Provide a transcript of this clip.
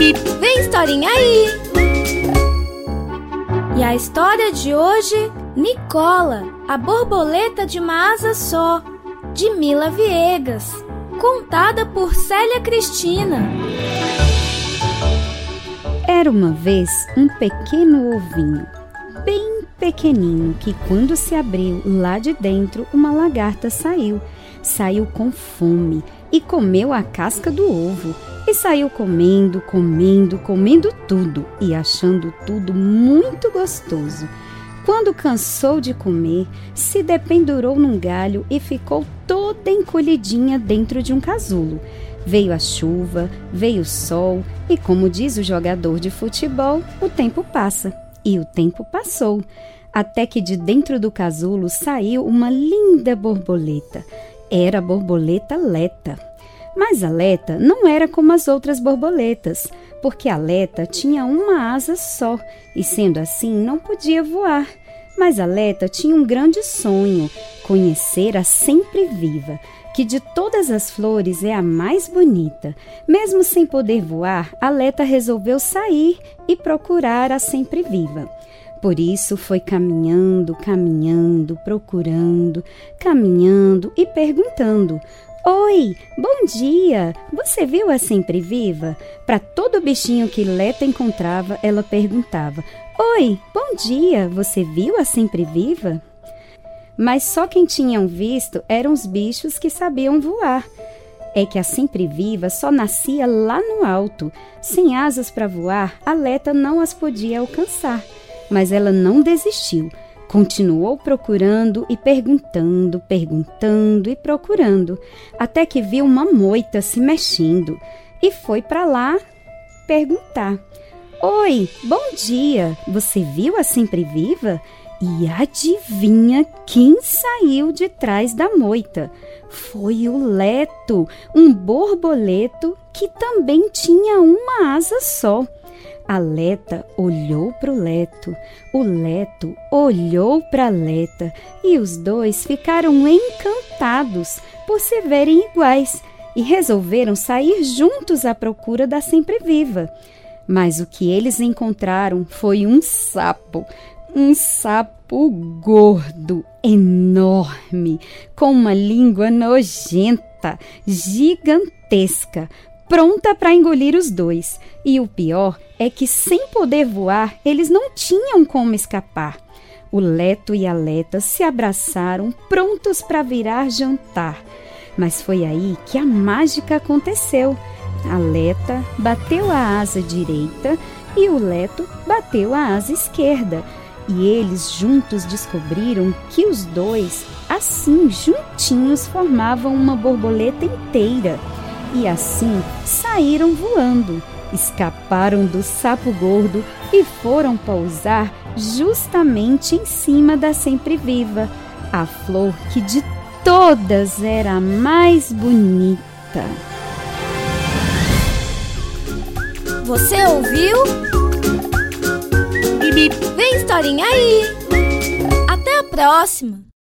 Vem historinha aí! E a história de hoje, Nicola, a borboleta de uma asa só, de Mila Viegas, contada por Célia Cristina. Era uma vez um pequeno ovinho, bem pequenino, que quando se abriu lá de dentro, uma lagarta saiu. Saiu com fome e comeu a casca do ovo. E saiu comendo tudo e achando tudo muito gostoso. Quando cansou de comer, se dependurou num galho e ficou toda encolhidinha dentro de um casulo. Veio a chuva, veio o sol e, como diz o jogador de futebol, o tempo passa. E o tempo passou, até que de dentro do casulo saiu uma linda borboleta. Era a borboleta Leta. Mas a Leta não era como as outras borboletas, porque a Leta tinha uma asa só e, sendo assim, não podia voar. Mas a Leta tinha um grande sonho, conhecer a sempre-viva, que de todas as flores é a mais bonita. Mesmo sem poder voar, a Leta resolveu sair e procurar a sempre-viva. Por isso foi caminhando, procurando, caminhando e perguntando: "Oi, bom dia! Você viu a sempre-viva?" Para todo bichinho que Leta encontrava, ela perguntava: "Oi, bom dia! Você viu a sempre-viva?" Mas só quem tinham visto eram os bichos que sabiam voar. É que a sempre-viva só nascia lá no alto. Sem asas para voar, a Leta não as podia alcançar. Mas ela não desistiu. Continuou procurando e perguntando e procurando, até que viu uma moita se mexendo e foi para lá perguntar: "Oi, bom dia! Você viu a sempre-viva?" E adivinha quem saiu de trás da moita? Foi o Leto, um borboleto que também tinha uma asa só. A Leta olhou para o Leto olhou para a Leta e os dois ficaram encantados por se verem iguais e resolveram sair juntos à procura da sempre-viva. Mas o que eles encontraram foi um sapo gordo, enorme, com uma língua nojenta, gigantesca, pronta para engolir os dois. E o pior é que, sem poder voar, eles não tinham como escapar. O Leto e a Leta se abraçaram, prontos para virar jantar. Mas foi aí que a mágica aconteceu. A Leta bateu a asa direita e o Leto bateu a asa esquerda. E eles juntos descobriram que os dois, assim juntinhos, formavam uma borboleta inteira. E assim saíram voando, escaparam do sapo gordo e foram pousar justamente em cima da sempre-viva, a flor que de todas era a mais bonita. Você ouviu? Vem historinha aí! Até a próxima!